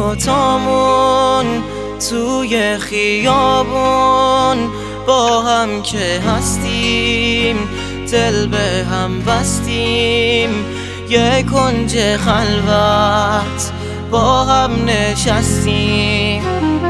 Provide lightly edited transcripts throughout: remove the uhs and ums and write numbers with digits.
دوتامون توی خیابون با هم که هستیم، دل به هم بستیم، یه کنج خلوت با هم نشستیم.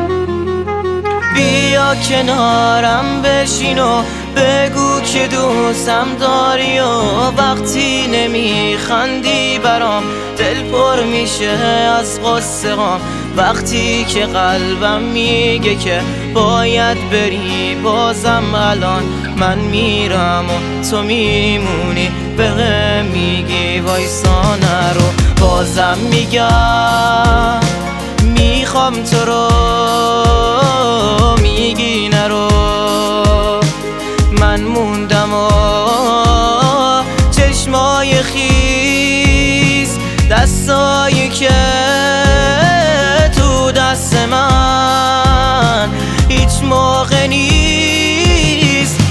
بیا کنارم بشین و بگو که دوستم داری و وقتی نمیخندی برام دل پر میشه از قصه هام. وقتی که قلبم میگه که باید بری بازم الان من میرم و تو میمونی بهم میگی وایسا نرو. بازم میگم میخوام تو رو، میگی نرو. من موندم و چشمای خیس، دستایی که تو دست من هیچ موقع نیست.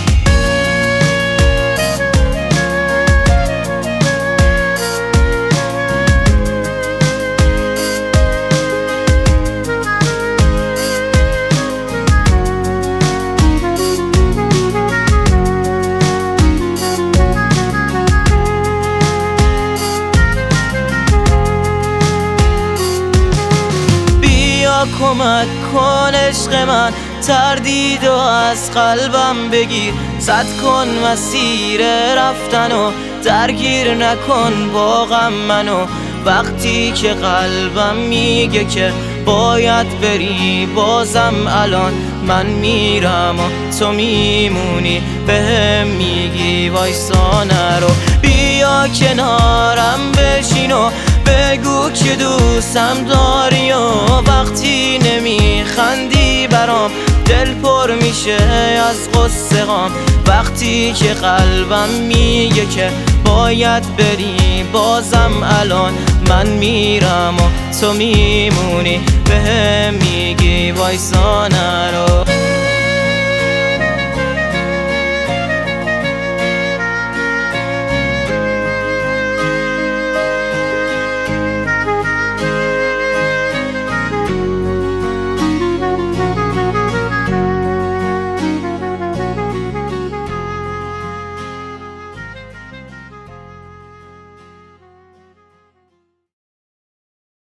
کمک کن عشق من، تردید و از قلبم بگیر. صد کن مسیر رفتن و درگیر نکن با غم منو. وقتی که قلبم میگه که باید بری بازم الان من میرم و تو میمونی بهم میگی وایسا نرو. بیا کنارم بشین و بگو که دوستم داری و وقتی نمیخندی برام دل پر میشه از قصه هام. وقتی که قلبم میگه که باید بری بازم الان من میرم و تو میمونی بهم میگی وایسا نرو.